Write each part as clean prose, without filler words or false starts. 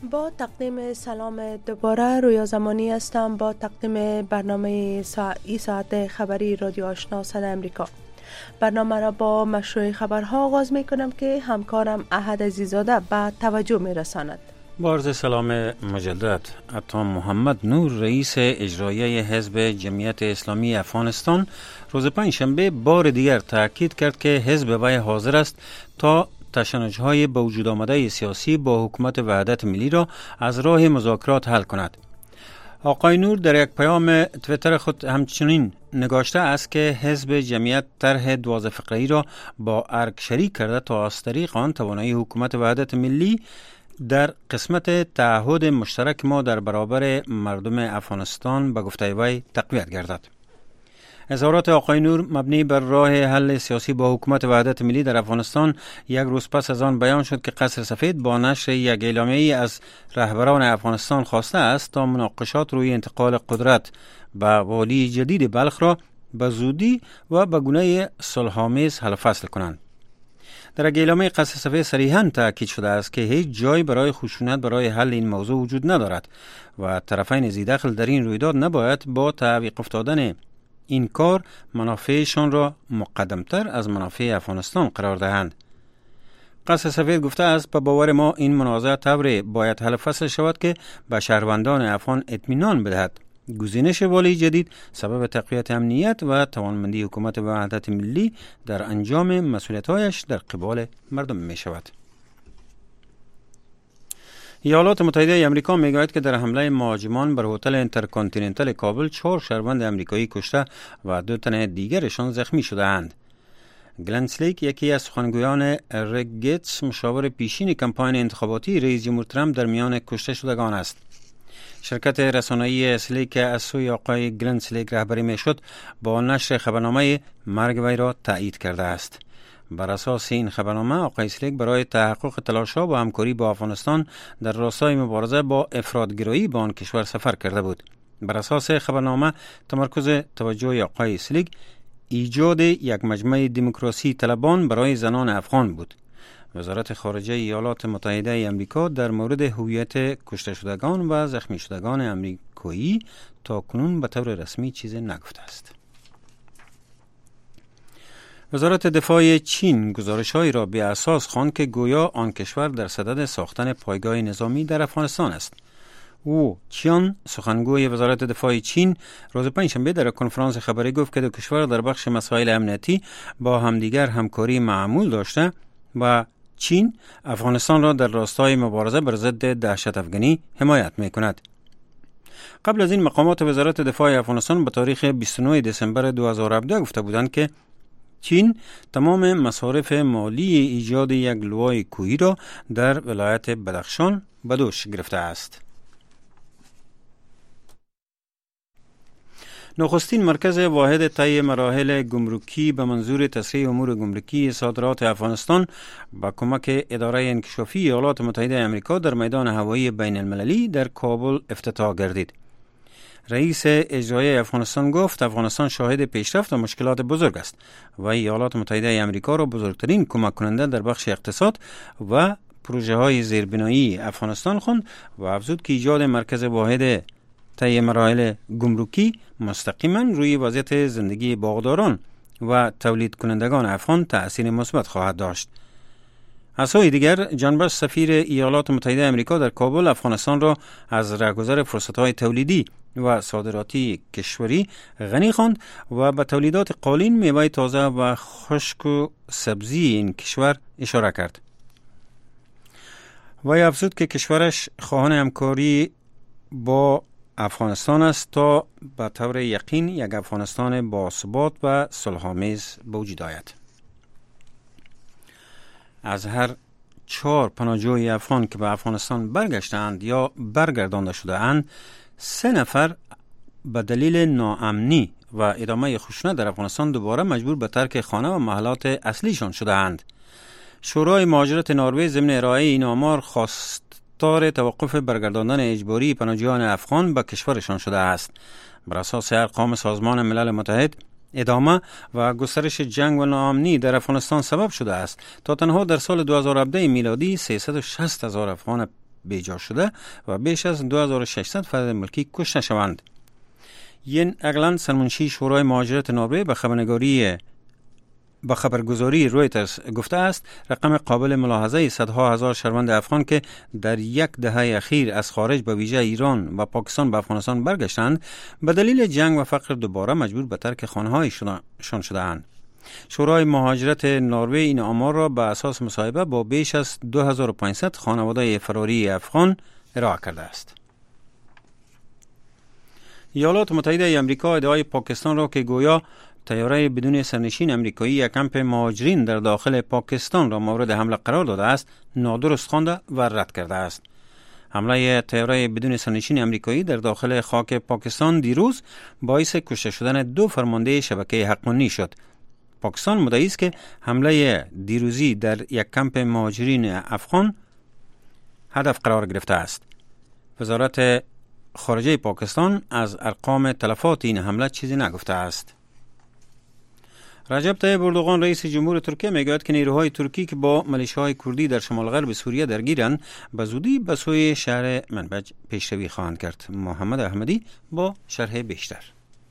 با تقدیم سلام دوباره رویا زمانی هستم با تقدیم برنامه ای ساعت خبری رادیو آشنا صدای امریکا. برنامه را با مشروع خبرها آغاز می کنم که همکارم احد عزیزاده به توجه می رساند. با عرض سلام مجدد. عطا محمد نور رئیس اجرایی حزب جمعیت اسلامی افغانستان روز پنجشنبه بار دیگر تاکید کرد که حزب وی حاضر است تا تشنج‌های به وجود آمده سیاسی با حکومت وحدت ملی را از راه مذاکرات حل کند. آقای نور در یک پیام تویتر خود همچنین نگاشته است که حزب جمعیت طرح 12 فقره‌ای را با ارگ شریک کرده تا از طریق آن توانایی حکومت وحدت ملی در قسمت تعهد مشترک ما در برابر مردم افغانستان به گفته وی تقویت گردد. اظهارات آقای نور مبنی بر راه حل سیاسی با حکومت وحدت ملی در افغانستان یک روز پس از آن بیان شد که قصر سفید با نشر یک اعلامیه از رهبران افغانستان خواسته است تا مناقشات روی انتقال قدرت به والی جدید بلخ را به زودی و به گونه صلح‌آمیز حل فصل کنند. در اعلامیه قصر سفید صریحاً تاکید شده است که هیچ جای برای خشونت برای حل این موضوع وجود ندارد و طرفین ذی‌دخل در این رویداد نباید با تعویق افتادن این کار منافعشان را مقدمتر از منافع افغانستان قرار دهند. قصر سفید گفته است به باور ما این منازعه طوری باید حل فصل شود که به شهروندان افغان اطمینان بدهد گزینش والی جدید سبب تقویت امنیت و توانمندی حکومت وحدت ملی در انجام مسئولیت‌هایش در قبال مردم می شود. ایالات متحده آمریکا میگوید که در حمله مهاجمان بر هتل اینترکانتیننتال کابل 4 شهروند آمریکایی کشته و 2 تن دیگرشان زخمی شده اند. گلن سلیک یکی از سخنگویان ریک گیتس مشاور پیشین کمپاین انتخاباتی رئیس جمهور ترامپ در میان کشته شدگان است. شرکت رسانه‌ای سلیک از سوی آقای گلن سلیک رهبری میشد با نشر خبرنامه مرگ وی را تایید کرده است. بر اساس این خبرنامه آقای سلیک برای تحقق تلاش‌ها و همکاری با افغانستان در راستای مبارزه با افراط‌گرایی به آن کشور سفر کرده بود. بر اساس خبرنامه تمرکز توجه آقای سلیک ایجاد یک مجمع دموکراسی طلبان برای زنان افغان بود. وزارت خارجه ایالات متحده آمریکا در مورد هویت کشته شدگان و زخمی شدگان آمریکایی تاکنون به طور رسمی چیزی نگفته است. وزارت دفاع چین گزارش‌هایی را به اساس خواند که گویا آن کشور در صدد ساختن پایگاه نظامی در افغانستان است. او چیان سخنگوی وزارت دفاع چین روز پنجشنبه در کنفرانس خبری گفت که دو کشور در بخش مسائل امنیتی با همدیگر همکاری معمول داشته و چین افغانستان را در راستای مبارزه بر ضد دهشت افغانی حمایت می‌کند. قبل از این مقامات وزارت دفاع افغانستان به تاریخ 29 دسامبر 2017 گفته بودند که چین تمام مصارف مالی ایجاد یک لوای کوهی را در ولایت بدخشان به دوش گرفته است. نخستین مرکز واحد طی مراحل گمرکی به منظور تسریع امور گمرکی صادرات افغانستان با کمک اداره انکشافی ایالات متحده آمریکا در میدان هوایی بین المللی در کابل افتتاح گردید. رئیس اجرایی افغانستان گفت افغانستان شاهد پیشرفت و مشکلات بزرگ است و ایالات متحده آمریکا را بزرگترین کمک کننده در بخش اقتصاد و پروژه های زیربنایی افغانستان خواند و افزود که ایجاد مرکز واحد طی مراحل گمرکی مستقیما روی وضعیت زندگی باغداران و تولید کنندگان افغان تأثیر مثبت خواهد داشت. از سوی دیگر جان باش سفیر ایالات متحده آمریکا در کابل افغانستان را از رهگذر فرصت‌های تولیدی و صادراتی کشوری غنی خواند و به تولیدات قالین، میوه تازه و خشک و سبزی این کشور اشاره کرد. و افزود که کشورش خواهان همکاری با افغانستان است تا به طور یقین یک افغانستان با ثبات و صلح‌آمیز به وجود آید. از هر 4 پناهجوی افغان که به افغانستان برگشتند یا برگردانده شده اند 3 نفر به دلیل ناامنی و ادامه خشونت در افغانستان دوباره مجبور به ترک خانه و محلات اصلیشان شده اند. شورای مهاجرت نروژ ضمن ارائه این آمار خواستار توقف برگرداندن اجباری پناهجویان افغان به کشورشان شده است. بر اساس ارقام سازمان ملل متحد ادامه و گسترش جنگ و ناامنی در افغانستان سبب شده است تا تنها در سال 2017 میلادی 360,000 افغان بیجا شده و بیش از 2600 فرد ملکی کشته شوند. ین اگلند سرمنشی شورای مهاجرت نروژ به خبرگزاری رویترز گفته است رقم قابل ملاحظه صدها هزار شهروند افغان که در یک دهه اخیر از خارج به ویژه ایران و پاکستان به افغانستان برگشتند به دلیل جنگ و فقر دوباره مجبور به ترک خانه‌هایشان شده‌اند. شورای مهاجرت نروژ این آمار را به اساس مصاحبه با بیش از 2500 خانواده فراری افغان ارائه کرده است. ایالات متحده آمریکا ادعای پاکستان را که گویا طیاره بدون سرنشین آمریکایی یک کمپ مهاجرین در داخل پاکستان را مورد حمله قرار داده است نادرست خوانده و رد کرده است. حمله طیاره بدون سرنشین آمریکایی در داخل خاک پاکستان دیروز باعث کشته شدن 2 فرمانده شبکه حقانی شد. پاکستان مدعی است که حمله دیروزی در یک کمپ مهاجرین افغان هدف قرار گرفته است. وزارت خارجه پاکستان از ارقام تلفات این حمله چیزی نگفته است. رجب طیب اردوغان رئیس جمهور ترکیه میگوید که نیروهای ترکی که با ملیشه‌های کردی در شمال غرب سوریه درگیرند به زودی به سوی شهر منبج پیشروی خواهند کرد. محمد احمدی با شرح بیشتر.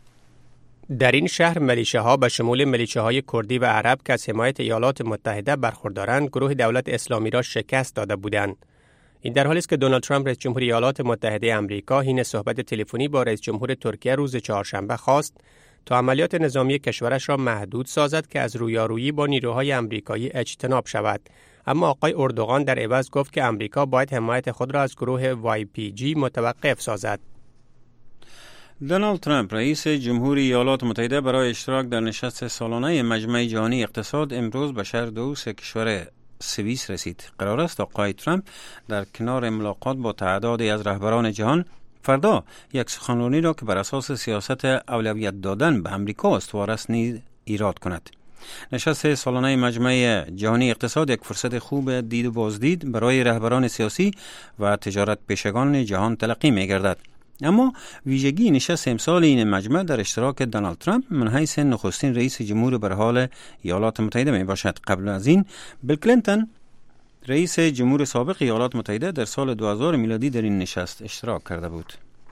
در این شهر ملیشه‌ها به شمول ملیشه‌های کردی و عرب که از حمایت ایالات متحده برخوردارند گروه دولت اسلامی را شکست داده بودند. این در حالی است که دونالد ترامپ رئیس جمهور ایالات متحده آمریکا حین صحبت تلفنی با رئیس جمهور ترکیه روز چهارشنبه خواست تا عملیات نظامی کشورش را محدود سازد که از رویارویی با نیروهای آمریکایی اجتناب شود. اما آقای اردوغان در عوض گفت که آمریکا باید حمایت خود را از گروه YPG متوقف سازد. دونالد ترامپ رئیس جمهوری ایالات متحده برای اشتراک در نشست سالانه مجمع جهانی اقتصاد امروز به شهر دوس کشور سوئیس رسید. قرار است آقای ترامپ در کنار ملاقات با تعدادی از رهبران جهان فردا یک سخنرانی را که بر اساس سیاست اولویت دادن به امریکا استوار است نیز ایراد کند. نشست سالانه مجمع جهانی اقتصاد یک فرصت خوب دید و بازدید برای رهبران سیاسی و تجارت پیشگان جهان تلقی می گردد. اما ویژگی نشست امسال این مجمع در اشتراک دونالد ترامپ من حیث نخستین رئیس جمهور به حال ایالات متحده می باشد. قبل از این بیل کلینتون رئیس جمهور سابق ایالات متحده در سال 2000 میلادی در این نشست اشتراک کرده بود.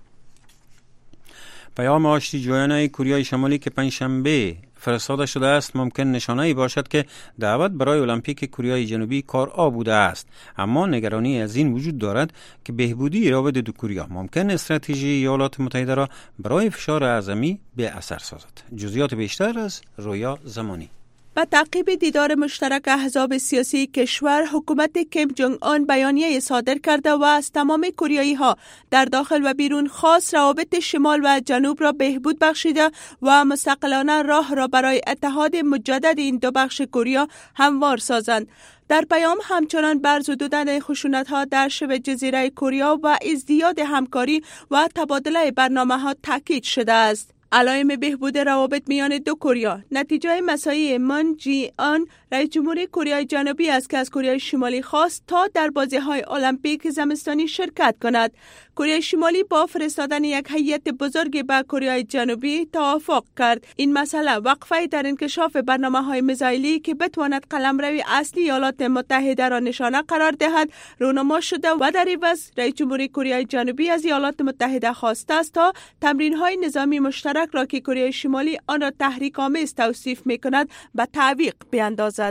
پیام آشتی جویانه کوریای شمالی که پنجشنبه فرستاده شده است ممکن نشانه‌ای باشد که دعوت برای المپیک کوریای جنوبی کارآ بوده است، اما نگرانی از این وجود دارد که بهبودی روابط دو کوریا ممکن استراتژی ایالات متحده را برای فشار اعظمی به اثر سازد. جزئیات بیشتر از رویا زمانی. با تعقیب دیدار مشترک احزاب سیاسی کشور، حکومت کیم جونگ آن بیانیه صادر کرده و از تمام کوریایی ها در داخل و بیرون خواست روابط شمال و جنوب را بهبود بخشیده و مستقلانه راه را برای اتحاد مجدد این دو بخش کوریا هموار سازند. در پیام همچنان بر زدودن خشونت‌ها در شبه جزیره کوریا و ازدیاد همکاری و تبادله برنامه‌ها تاکید شده است. علائم بهبود روابط میان دو کوریا نتیجه مساعی مون جی آن رئیس جمهور کره جنوبی است که از کره شمالی خواست تا در بازی‌های المپیک زمستانی شرکت کند. کره شمالی با فرستادن یک هیئت بزرگی به کره جنوبی توافق کرد. این مسئله وقفه در انکشاف برنامه‌های میزایلی که بتواند قلمرو اصلی ایالات متحده را نشانه قرار دهد رونما شده و در عوض رئیس جمهور کره جنوبی از ایالات متحده خواسته است تا تمرین‌های نظامی مشترک را که کره شمالی آن را تحریک‌آمیز توصیف می‌کند به تعویق بیاندازد.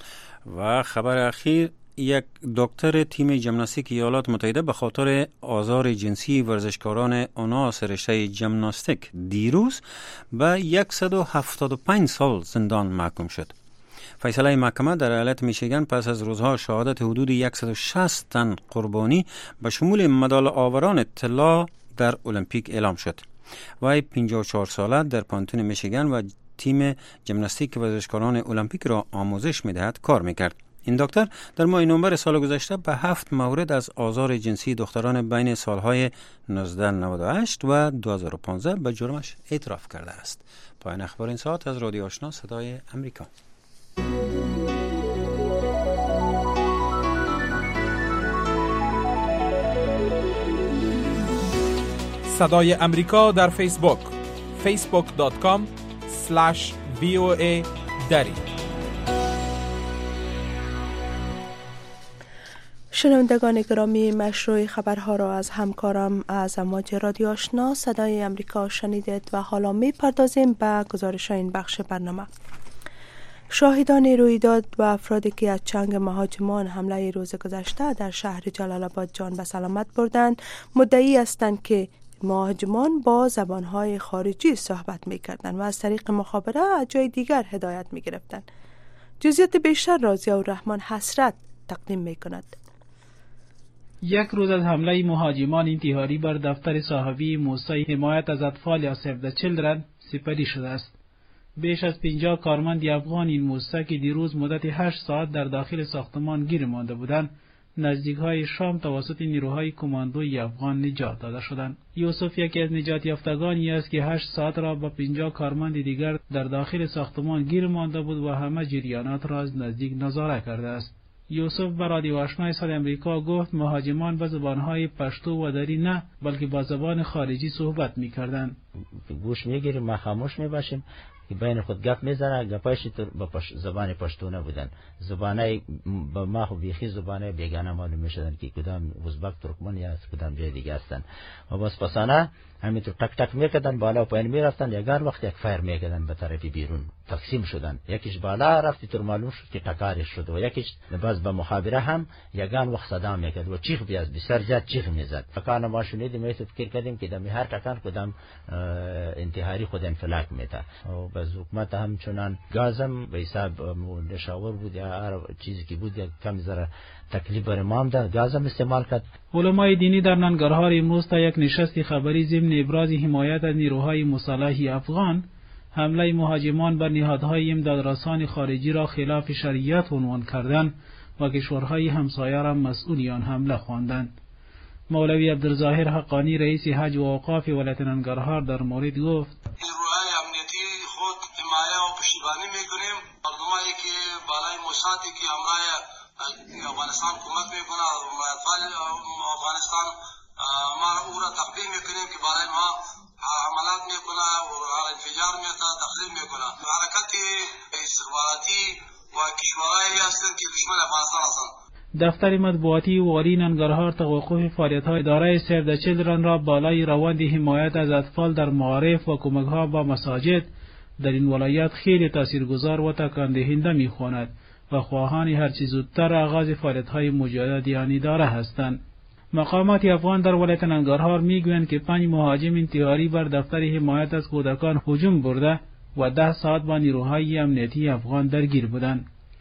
و خبر اخیر، یک دکتر تیم ژیمناستیک ایالات متحده به خاطر آزار جنسی ورزشکاران آناس رشته ژیمناستیک دیروز به 175 سال زندان محکوم شد. فیصله محکمه در ایالت میشیگان پس از روزها شهادت حدود 160 تن قربانی به شمول مدال آوران طلا در المپیک اعلام شد. وی 54 ساله در پانتون میشیگان و تیم ژیمناستیک ورزشکاران المپیک را آموزش میدهد کار میکرد. این دکتر در ماه نوامبر سال گذشته به 7 مورد از آزار جنسی دختران بین سالهای 1998 و 2015 به جرمش اعتراف کرده است. پایان اخبار این ساعت از رادیو آشنا صدای امریکا. صدای امریکا در فیسبوک facebook.com/VOA dari. شنوندگان گرامی، مشروع خبرها را از همکارم از امواج رادیو آشنا صدای امریکا شنیدید و حالا می پردازیم به گزارش این بخش برنامه. شاهدان رویداد و افرادی که از چنگ مهاجمان حمله روز گذشته در شهر جلال آباد جان به سلامت بردند مدعی هستند که مهاجمان با زبانهای خارجی صحبت می کردند و از طریق مخابره از جای دیگر هدایت می گرفتند. جزئیات بیشتر را ضیاءالرحمن حسرت تقدیم می کند. یک روز از حمله مهاجمان انتحاری بر دفتر صحافی موسسه حمایت از اطفال یا سیو د چیلدرن سپری شده است. بیش از 50 کارمند افغان این موسسه که دیروز مدت 8 ساعت در داخل ساختمان گیر مانده بودند، نزدیک‌های شام توسط نیروهای کماندوی افغان نجات داده شدند. یوسف یکی از نجات یافتگانی است که 8 ساعت را با 50 کارمند دیگر در داخل ساختمان گیر مانده بود و همه جریانات را از نزدیک نظاره کرده است. یوسف به رادیو آشنا صدای امریکا گفت مهاجمان به زبانهای پشتو و دری نه بلکه با زبان خارجی صحبت می‌کردند. گوش می‌گیریم، ما خاموش می‌باشیم که بین خود گپ می‌زنن، گپایش با زبان پشتو نبودن. زبانای با ما خو بیخی زبانای بیگانه معلوم می‌شدن که کدام ازبک ترکمن یا کدام جای دیگه هستن. و بس پسانه همینطور تک تک می‌کردن، بالا و پایین می‌رفتن، یگان وقت یک فایر می‌کردن به طرف بیرون. تقسیم شدن، یکیش بالا رفت تو معلوم شد که تکارش شد و یکیش باز به مخابره هم یگان وقت صدا میکرد و چیخ بیاز بسیار زیاد چیخ میزد. تکان ما شنیدیم ایت فکر کردیم که دمی هر تکان کدام انتحاری خود انفلاک میتا و باز حکومت هم چنان گازم به حساب نشاور بود یا هر چیزی که بود یا کم ذره تکلیف بر امام ده گازم استعمال کرد. علمای دینی در ننگرهار امروز تا یک نشست خبری ضمن ابراز حمایت از نیروهای مسلح افغان حمله مهاجمان بر نهادهای امدادرسان خارجی را خلاف شریعت عنوان کردند و کشورهای همسایه را مسئول آن حمله خواندند. مولوی عبدالظاهر حقانی رئیس حج و اوقاف ولایت ننگرهار در مورد گفت: نیروهای امنیتی خود حمایت و پشتیبانی میکنیم. مردمانی که بالای موسادی که حمله افغانستان کمک میکنه اطفال افغانستان ما او را تقدیم میکنیم که بالای ما عملات میکنه و انفجار میکنه، تخریب میکنه. حرکت استخباراتی و کشورهایی هستند که دشمن افغانستان هستند. دفتر مطبوعاتی والی ننگرهار توقف فعالیت‌های اداره سیو د چیلدرن را بالای روند حمایت از اطفال در معارف و کمک‌ها با مساجد در این ولایت خیلی تاثیرگذار و تکان دهنده می‌خواند و خواهان هرچه زودتر آغاز فعالیت‌های مجاهدت آن اداره هستند. مقامات افغان در ولایت ننگرهار میگویند که 5 مهاجم انتحاری بر دفتر حمایت از کودکان هجوم برده و 10 ساعت با نیروهای امنیتی افغان درگیر بودند.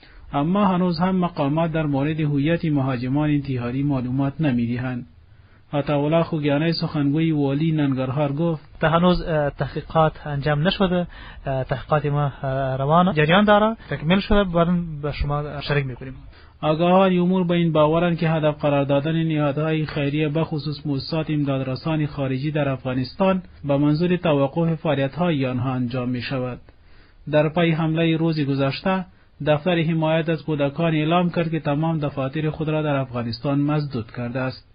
اما هنوز هم مقامات در مورد هویت مهاجمان انتحاری معلومات نمیدهند. عطاالله خوگیانی سخنگوی والی ننگرهار گفت: تا هنوز تحقیقات انجام نشده، تحقیقات ما روان جریان داره، تکمیل شده بعداً به شما شریک میکنیم. آگاهان امور به این باورند که هدف قرار دادن نهادهای خیریه به خصوص مؤسسات امدادرسان خارجی در افغانستان به منظور توقف فعالیت‌های آنها انجام می شود. در پی حمله روز گذشته دفتر حمایت از کودکان اعلام کرد که تمام دفاتر خود را در افغانستان مسدود کرده است.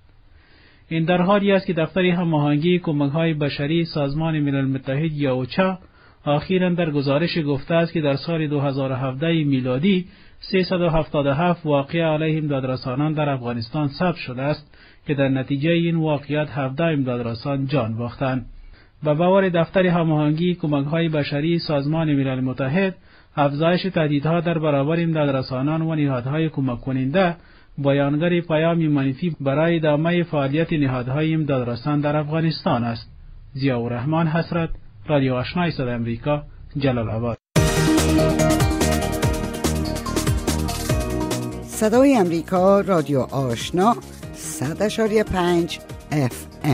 این در حالی است که دفتر هماهنگی کمک‌های بشری سازمان ملل متحد یا اوچا اخیراً در گزارش گفته است که در سال 2017 میلادی 377 واقعه علیه امدادرسانان در افغانستان ثبت شده است که در نتیجه این واقعیت 17 امدادرسان جان باختند. به باور دفتر هماهنگی کمک‌های بشری سازمان ملل متحد، افزایش تهدیدها در برابر امدادرسانان و نهادهای کمک کننده بیانگر پیامی منفی برای ادامه فعالیت نهادهای امدادرسان در افغانستان است. ضیاءالرحمن حسرت، رادیو آشنا صدای امریکا، جلال آباد. صدای امریکا، رادیو آشنا 100.5 FM.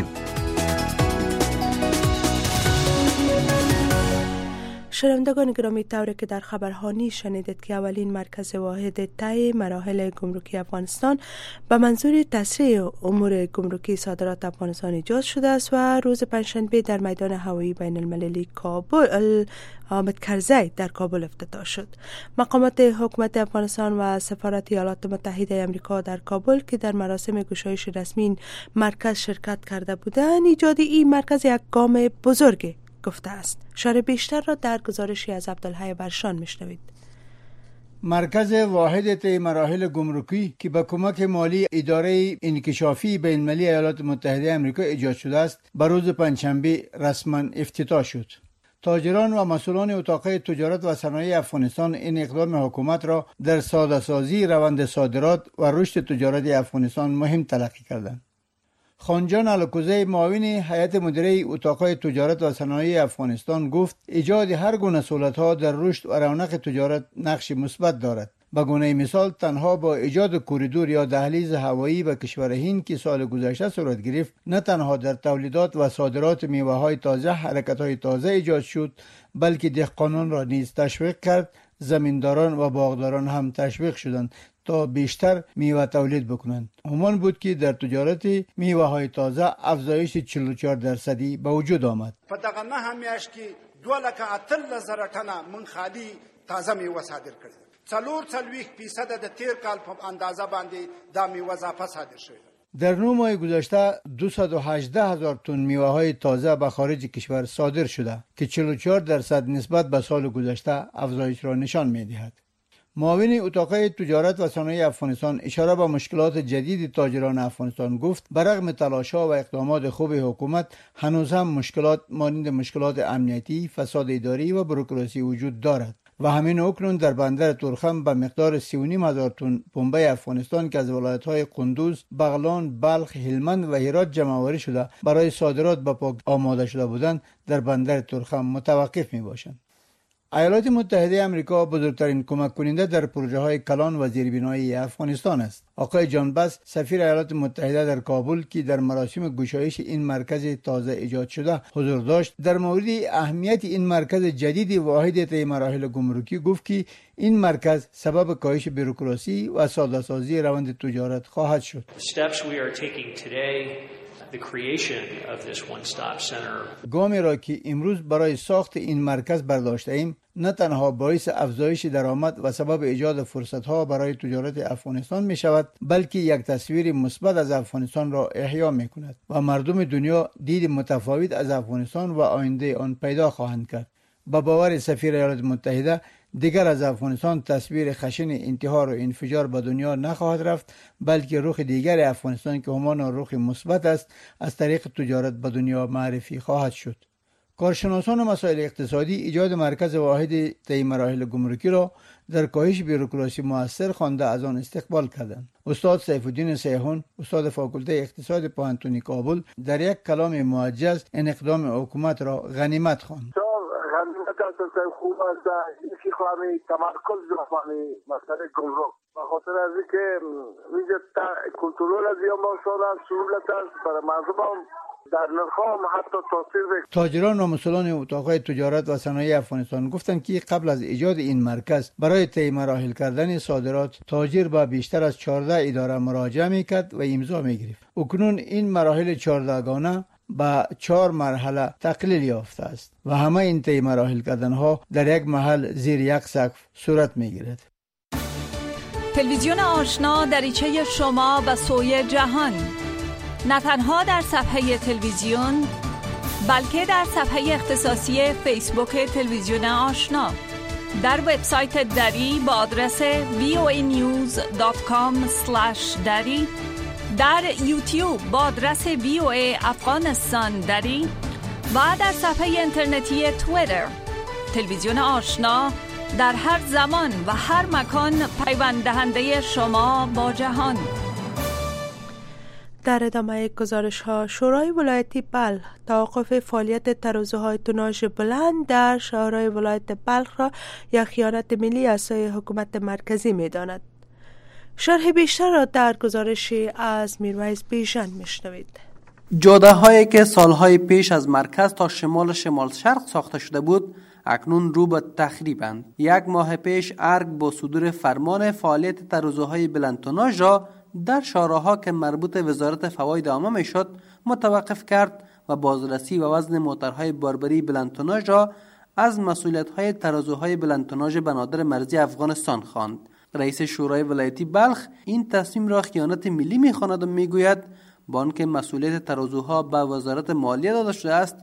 شنوندگان گرامی، طوری که در خبرهانی شنیدید که اولین مرکز واحد طی مراحل گمرکی افغانستان به منظور تسریع امور گمرکی صادرات افغانستان ایجاد شده است و روز پنجشنبه در میدان هوایی بین المللی کابل حامد کرزی در کابل افتتاح شد. مقامات حکومت افغانستان و سفارت ایالات متحده آمریکا در کابل که در مراسم گشایش رسمی این مرکز شرکت کرده بودند، ایجاد این مرکز یک گام بزرگ گفته است. شرح بیشتر را در گزارشی از عبدالحی برشان میشنوید. مرکز واحد طی مراحل گمرکی که به کمک مالی اداره انکشافی بین المللی ایالات متحده آمریکا ایجاد شده است، به روز پنجشنبه رسما افتتاح شد. تاجران و مسئولان اتاق تجارت و صنایع افغانستان این اقدام حکومت را در ساده‌سازی روند صادرات و رشد تجارت افغانستان مهم تلقی کردند. خانجان الکوزی، معاون هیئت مدیره اتاق تجارت و صنایع افغانستان، گفت ایجاد هر گونه سهولت‌ها در رشد و رونق تجارت نقش مثبت دارد. به گونه مثال تنها با ایجاد کوریدور یا دهلیز هوایی به کشور هند که سال گذشته صورت گرفت، نه تنها در تولیدات و صادرات میوه‌های تازه حرکت‌های تازه ایجاد شد، بلکه دهقانان را نیز تشویق کرد. زمینداران و باغداران هم تشویق شدند تا بیشتر میوه تولید بکنند. همان بود که در تجارت میوه‌های تازه افزایش 44% به وجود آمد. په دغه نه همیاش کې 2,000 ټنه من خالي تازه میوه صادر کړل. 4.4% د تیر کال په اندازه باندې دا میوه اضافه صادر شوه. در 9 ماه گذشته 218,000 تن میوه‌های تازه به خارج کشور صادر شده که 44% نسبت به سال گذشته افزایش را نشان می‌دهد. معاون اتاق تجارت و صنایع افغانستان اشاره به مشکلات جدید تاجران افغانستان گفت برغم تلاش‌ها و اقدامات خوب حکومت، هنوز هم مشکلات مانند مشکلات امنیتی، فساد اداری و بوروکراسی وجود دارد و همین اکنون در بندر تورخم به مقدار 3,500 تن پنبه افغانستان که از ولایت‌های قندوز، بغلان، بلخ، هلمند و هرات جمع‌آوری شده برای صادرات به پاک آماده شده بودند، در بندر تورخم متوقف می‌باشند. ایالات متحده آمریکا بزرگترین کمک کننده در پروژه های کلان و زیربنایی افغانستان است. آقای جان بس، سفیر ایالات متحده در کابل که در مراسم گشایش این مرکز تازه ایجاد شده حضور داشت، در مورد اهمیت این مرکز جدید واحد طی مراحل گمرکی گفت که این مرکز سبب کاهش بوروکراسی و ساده‌سازی روند تجارت خواهد شد. گامی را که امروز برای ساخت این مرکز برداشته ایم نه تنها باعث افزایش درآمد و سبب ایجاد فرصت‌ها برای تجارت افغانستان می شود، بلکه یک تصویر مثبت از افغانستان را احیا می کند و مردم دنیا دید متفاوت از افغانستان و آینده آن پیدا خواهند کرد. با باور سفیر ایالات متحده، دیگر از افغانستان تصویر خشن انتحار و انفجار به دنیا نخواهد رفت، بلکه رخ دیگر افغانستان که همان رخ مثبت است از طریق تجارت به دنیا معرفی خواهد شد. کارشناسان مسائل اقتصادی ایجاد مرکز واحد طی مراحل گمرکی را در کاهش بوروکراسی مؤثر خوانده از آن استقبال کردند. استاد سیف الدین سیحون، استاد فاکولته اقتصاد پوهنتون کابل، در یک کلام موجز این اقدام حکومت را غنیمت خواند. خوب است یکی خواهی تمرکز دارم مسئله گمرک به خاطر از اینکه ویژه کنترل از یا ماشاءالله سهولت است برای مردم در نرخام حتی تاثیر بکنه. تاجران و مسئولان اتاق تجارت و صنایع افغانستان گفتند که قبل از ایجاد این مرکز برای طی مراحل کردن صادرات تاجر با بیشتر از 14 اداره مراجعه میکرد و امضا میگرفت. اکنون این مراحل 14 گانه با 4 مرحله تقلیل یافته است و همه این طی مراحل کردنها در یک محل زیر یک سقف صورت میگیرد. تلویزیون آشنا دریچه شما به سوی جهان، نه تنها در صفحه تلویزیون بلکه در صفحه اختصاصی فیسبوک تلویزیون آشنا، در وبسایت دری با آدرس voanews.com/dari، در یوتیوب با آدرس VOA افغانستان دری و در صفحه اینترنتی توییتر. تلویزیون آشنا در هر زمان و هر مکان پیوند دهنده شما با جهان. در ادامه گزارش ها، شورای ولایتی بلخ توقف فعالیت ترازوهای توناژ بلند در شهرهای ولایت بلخ را یک خیانت ملی از سوی حکومت مرکزی می داند. شرح بیشتر را در گزارش از میرویس بیژن میشنوید. جاده هایی که سالهای پیش از مرکز تا شمال شرق ساخته شده بود اکنون رو به تخریبند. 1 ماه پیش ارگ با صدور فرمان فعالیت ترازوهای بلندتوناژ را در شاهراه‌ها که مربوط وزارت فواید عامه میشد متوقف کرد و بازرسی و وزن موترهای باربری بلندتوناژ را از مسئولیت‌های ترازوهای بلندتوناژ بنادر مرزی افغانستان خواند. رئیس شورای ولایتی بلخ این تصمیم را خیانت ملی می‌خواند و میگوید با آنکه مسئولیت ترازوها به وزارت مالیه داده شده است،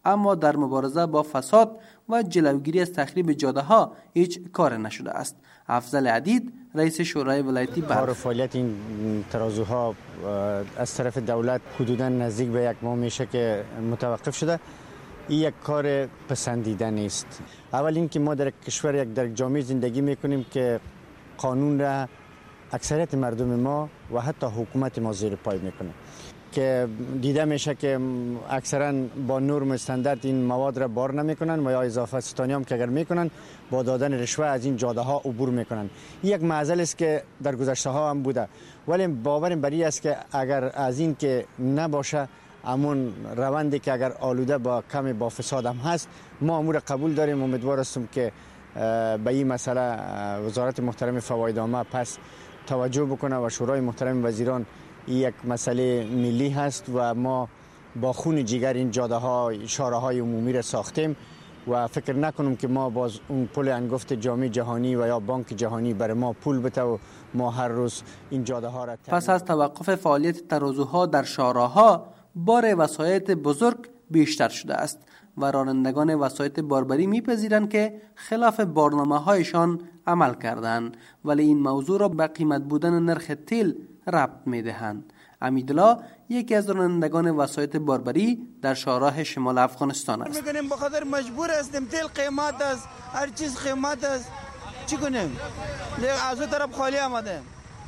اما در مبارزه با فساد و جلوگیری از تخریب جاده ها هیچ کار نشده است. افضل عدید رئیس شورای ولایتی کار فعالیت این ترازوها از طرف دولت حدوداً نزدیک به یک ماه میشه که متوقف شده. این یک کار پسندیده نیست. اول این که ما در کشور در جامعه زندگی میکنیم که قانون را اکثریت مردم ما و حتی حکومت ما زیر پای میکنه، که دیده میشه که اکثرا با نرم استاندارد این مواد را بار نمیکنن و یا اضافه ستانی هم که اگر میکنن با دادن رشوه از این جاده ها عبور میکنن. یک معضل است که در گذشته ها هم بوده، ولی باورم بر این است که اگر از این که نباشه همون روندی که اگر آلوده با کمی با فساد هم هست، ما امور قبول داریم. امیدوار هستم که به این مسئله وزارت محترم فواید عامه پس توجه بکنه و شورای محترم وزیران یک مسئله ملی هست و ما با خون جگر این جاده ها شارع های عمومی را ساختیم و فکر نکنم که ما باز اون پول انگفت جامعه جهانی و یا بانک جهانی برای ما پول بده و ما هر روز این جاده ها را پس از توقف فعالیت ترازوها در شارع‌ها بار وسایط بزرگ بیشتر شده است و رانندگان وسایط باربری میپذیرند که خلاف برنامه‌هایشان عمل کردند، ولی این موضوع را به قیمت بودن نرخ تیل ربط میدهند. امیدالله یکی از رانندگان وسایط باربری در شارع شمال افغانستان است. میکنیم بخاطر مجبور هستیم، تیل قیمت است، هر چیز قیمت است، چی کنیم؟ از اون طرف خالی آمده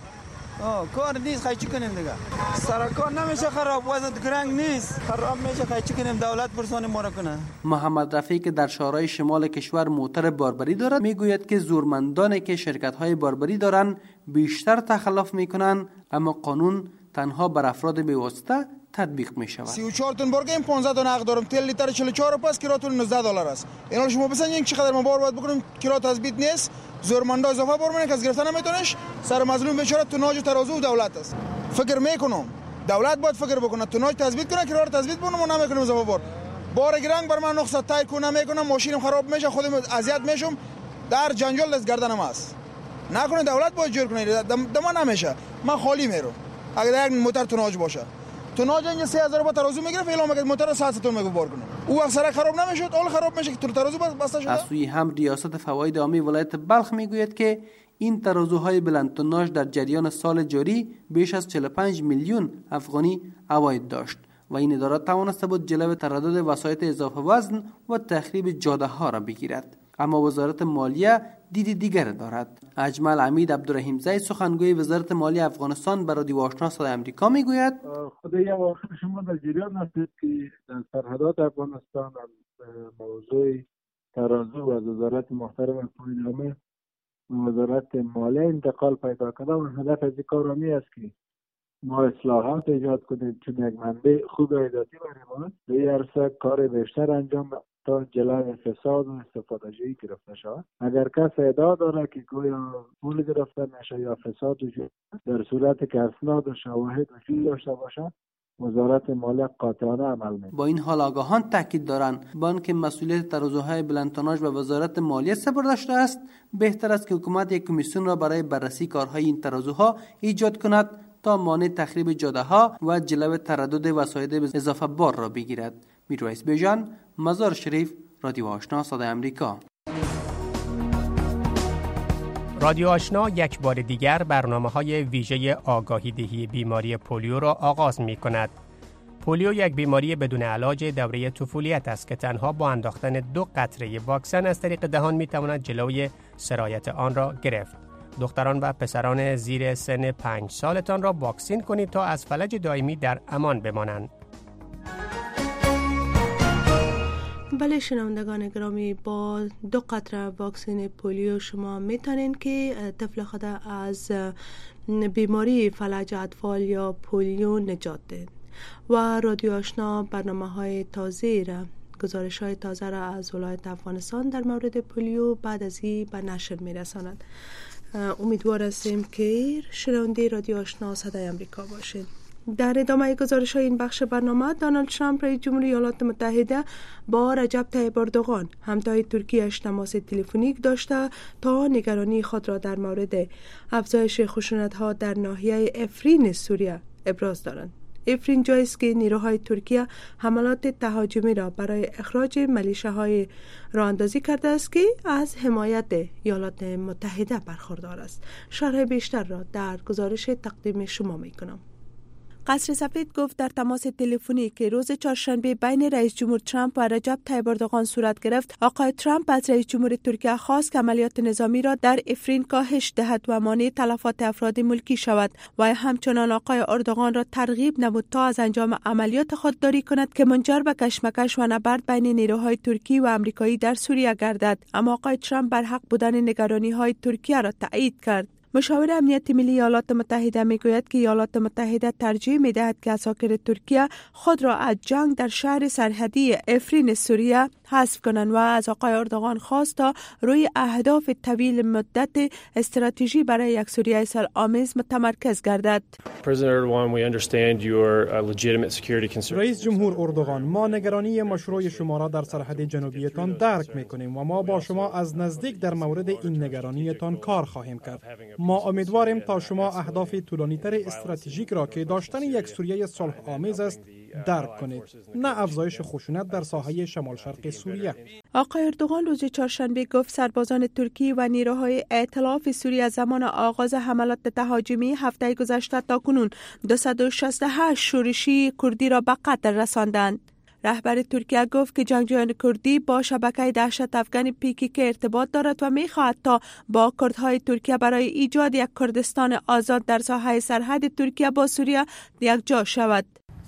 کار نیست، خیلی چی کنیم دیگه؟ سرکار نمیشه خراب، وزن گرنگ نیست، خراب میشه، خیلی چی کنیم؟ دولت پرسانی ما را کنه. محمد رفیع که در شارع شمال کشور موتر باربری دارد میگوید که زورمندانی که شرکت‌های باربری دارند بیشتر تخلف میکنند، اما قانون تنها بر افراد بی‌واسطه تطبیق می شود. 34 تن بارگیم 15 تا نقد دارم، تل لیتر 44 پس کراتون 19 دلار است. اینا شما بسنجین چقدر ما بار باید بکنیم، کرا تثبیت نیست، زورمندا اضافه بار منه کس گرفتن نمیتونش، سر مظلوم بیچاره توناج و ترازو و دولت است. فکر میکنم دولت باید فکر بکنه، توناج تثبیت کنه، کرا رو تثبیت کنه، ما نمیکنیم اضافه بار گرنگ بر من نقص تای کنه نمیکنم، ماشینم خراب میشه، خودم اذیت میشم، در جنجال دست گردنم است. نکنه دولت باید جور کنه، دم نمیشه، من خالی میرم. اگر یک موتر توناج باشه، توناج اینجا 3000 با ترازو میگیره، فعلا مگه موتر 100 تن میگه بار کنه، او وقت سر خراب نمیشد، اول خراب میشه که ترازو بسته شده. از سوی هم ریاست فواید عامه ولایت بلخ میگوید که این ترازوهای بلند توناژ در جریان سال جاری بیش از 45 میلیون افغانی عواید داشت و این اداره توانسته بود جلوی تردد وسایط اضافه وزن و تخریب جاده ها را بگیرد. اما وزارت مالیه دید دیگر دارد. اجمل حمید عبدالرحیم زی سخنگوی وزارت مالیه افغانستان برای رادیو آشنا صدای آمریکا میگوید خدای آخر شما در جریان هستید که در سرحدات افغانستان موضوع ترازو از وزارت محترم فواید عامه وزارت مالیه انتقال پیدا کرده و هدف از این کار همی است که ما اصلاحات ایجاد کنیم چون یک منبع خوب ایداتی برای ما به این عرصه کار بیشتر انجام تا جلوی فساد و استفاده‌جویی گرفته شود. اگر کس ادعا داره که گویا پول گرفته نشه یا فساد وجود در صورت که اسناد و شواهد وجود داشته باشد، وزارت مالیه قاطعانه عمل می‌کند. با این حال آگاهان تاکید دارند بانک مسئولیت ترازوهای بلند توناژ به وزارت مالیه سپرده شده است. بهتر است که حکومت یک کمیسیون را برای بررسی کارهای این ترازوها ایجاد کند تا مانع تخریب جاده ها و جلوی تردد وسایط اضافه بار را بگیرد. میرویس بیژن، مزار شریف، رادیو آشنا صدای آمریکا. رادیو آشنا یک بار دیگر برنامه‌های ویژه آگاهی دهی بیماری پولیو را آغاز می‌کند. پولیو یک بیماری بدون علاج دوره طفولیت است که تنها با انداختن 2 قطره واکسن از طریق دهان می‌تواند جلوی سرایت آن را گرفت. دختران و پسران زیر سن 5 سالتان را واکسین کنید تا از فلج دائمی در امان بمانند. بله شنوندگان گرامی، با 2 قطره واکسن پولیو شما میتونین که طفل خود از بیماری فلج اطفال یا پولیو نجات دهید. و رادیو آشنا برنامه‌های تازه را گزارش‌های تازه را از ولایت افغانستان در مورد پولیو بعد از این به نشر میرساند. امیدوار هستیم که شنونده رادیو آشنا صدای آمریکا باشید. در ادامه گزارش های این بخش برنامه، دونالد ترامپ رئیس جمهوری ایالات متحده با رجب طیب اردوغان همتای ترکیه‌اش تماس تلفنیک داشته تا نگرانی خود را در مورد افزایش خشونت‌ها در ناحیه افرین سوریه ابراز دارند. افرین جایست که نیروهای ترکیه حملات تهاجمی را برای اخراج میلیشیاهای راه اندازی کرده است که از حمایت ایالات متحده برخوردار است. شرح بیشتر را در گزارش تقدیم شما میکنم. قصر سفید گفت در تماس تلفنی که روز چهارشنبه بین رئیس جمهور ترامپ و رجب طیب اردوغان صورت گرفت، آقای ترامپ از رئیس جمهور ترکیه خواست که عملیات نظامی را در افرین کاهش دهد و مانع تلفات افراد ملکی شود و همچنان آقای اردوغان را ترغیب نمود تا از انجام عملیات خودداری کند که منجر به کشمکش و نبرد بین نیروهای ترکی و آمریکایی در سوریه گردد. اما آقای ترامپ بر حق بودن نگرانی‌های ترکیه را تایید کرد. مشاور امنیت ملی ایالات متحده میگوید که ایالات متحده ترجیح میدهد که اساکر ترکیه خود را از جنگ در شهر سرحدی افرین سوریه حذف کنند و از آقای اردوغان خواست تا روی اهداف طویل مدت استراتژی برای یک سوریه صلح‌آمیز متمرکز گردد. رئیس جمهور اردوغان، ما نگرانی مشروع شما را در سرحد جنوبیتان درک میکنیم و ما با شما از نزدیک در مورد این نگرانیتان کار خواهیم کرد. ما امیدواریم تا شما اهداف طولانی‌تر استراتژیک را که داشتن یک سوریه صلح آمیز است درک کنید، نه افزایش خشونت در ساحه شمال شرق سوریه. آقای اردوغان روز چهارشنبه گفت سربازان ترکی و نیروهای ائتلاف سوریه از زمان آغاز حملات تهاجمی هفته گذشته تاکنون 268 شورشی کردی را به قتل رساندند. رهبر ترکیه گفت که جنگجویان کردی با شبکه دهشت افغان PKK ارتباط دارد و می‌خواهد تا با کردهای ترکیه برای ایجاد یک کردستان آزاد در ساحه سرحد ترکیه با سوریه یک جا شود.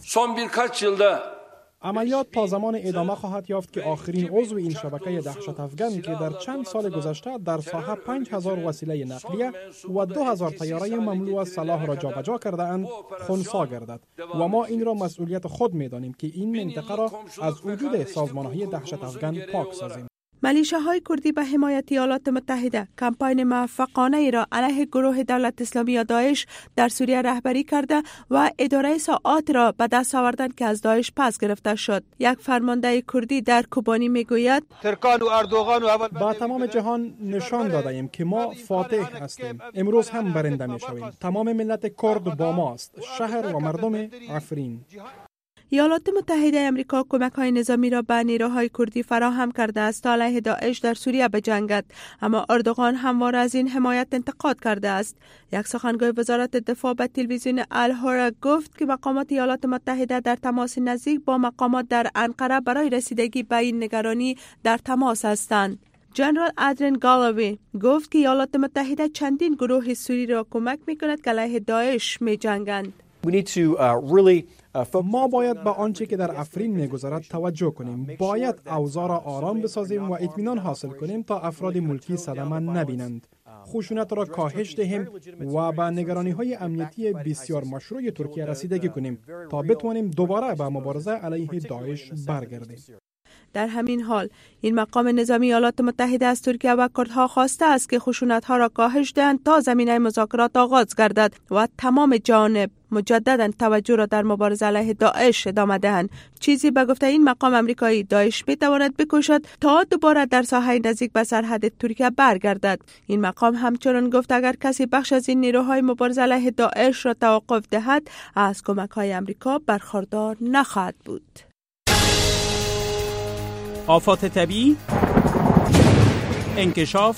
عملیات تا زمان ادامه خواهد یافت که آخرین عضو این شبکه دهشت افغان که در چند سال گذشته در ساحه 5000 وسیله نقلیه و 2000 طیاره مملو از سلاح را جابجا کرده اند خنثی گردد و ما این را مسئولیت خود می‌دانیم که این منطقه را از وجود سازمان‌های دهشت افغان پاک سازیم. میلیشیاهای کردی به حمایت ایالات متحده کمپاین موفقانه ای را علیه گروه دولت اسلامی یا داعش در سوریه رهبری کرده و اداره ساعات را به دست آوردند که از داعش پس گرفته شد. یک فرمانده کردی در کوبانی میگوید با تمام جهان نشان داده ایم که ما فاتح هستیم. امروز هم برنده میشویم. تمام ملت کرد با ماست. شهر و مردم افرین. ایالات متحده آمریکا کمک‌های نظامی را به نیروهای کردی فراهم کرده است تا علیه داعش در سوریه بجنگد، اما اردوغان همواره از این حمایت انتقاد کرده است. یک سخنگوی وزارت دفاع به تلویزیون الهورا گفت که مقامات ایالات متحده در تماس نزدیک با مقامات در انقره برای رسیدگی به این نگرانی در تماس هستند. جنرال ادرین گالاوی گفت که ایالات متحده چندین گروه سوری را کمک می‌کند که علیه داعش می‌جنگند. ما باید به آنچه که در افرین می‌گذرد توجه کنیم. باید اوضاع را آرام بسازیم و اطمینان حاصل کنیم تا افراد ملکی صدمه نبینند. خشونت را کاهش دهیم و به نگرانی‌های امنیتی بسیار مشروع ترکیه رسیدگی کنیم تا بتوانیم دوباره به مبارزه علیه داعش برگردیم. در همین حال این مقام نظامی ایالات متحده از ترکیه و کردها خواسته است که خشونت‌ها را کاهش دهند تا زمینه مذاکرات آغاز گردد و تمام جانب مجددا توجه را در مبارزه علیه داعش ادامه دهند. چیزی به گفته این مقام آمریکایی داعش می‌تواند بکوشد تا دوباره در ساحه نزدیک به سرحد ترکیه برگردد. این مقام همچنان گفت اگر کسی بخش از این نیروهای مبارزه علیه داعش را توقف دهد از کمک‌های آمریکا برخوردار نخواهد بود. آفات طبیعی، انکشاف،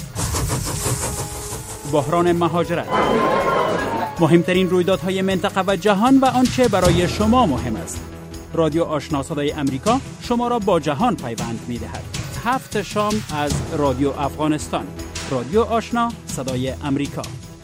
بحران مهاجرت، مهمترین رویدادهای منطقه و جهان و آنچه برای شما مهم است. رادیو آشنا صدای امریکا شما را با جهان پیوند می‌دهد. 7 شام از رادیو افغانستان. رادیو آشنا صدای امریکا.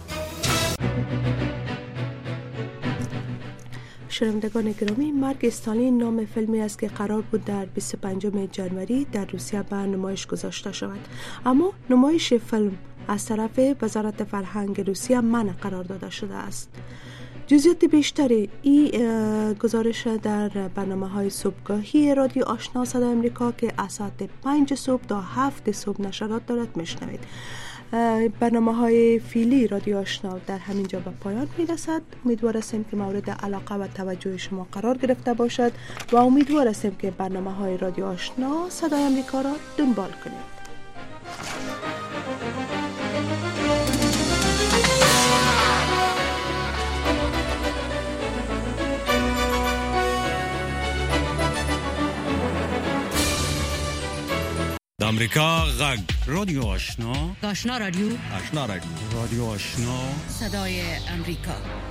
شنوندگان گرامی، مرگ استالین نام فیلمی است که قرار بود در 25 جنوری در روسیه به نمایش گذاشته شود، اما نمایش فیلم از طرف وزارت فرهنگ روسیه منع قرار داده شده است. جزئیات بیشتری این گزارش در برنامه‌های صبحگاهی رادیو آشنا صدای امریکا که از ساعت 5 صبح تا 7 صبح نشرات دارد میشنوید. برنامه‌های فعلی رادیو آشنا در همینجا به پایان میرسد. امیدوار هستیم که مورد علاقه و توجه شما قرار گرفته باشد و امیدوار هستیم که برنامه‌های رادیو آشنا صدای امریکا را دنبال کنید. امریکا غږ رادیو آشنا آشنا رادیو رادیو آشنا صدای امریکا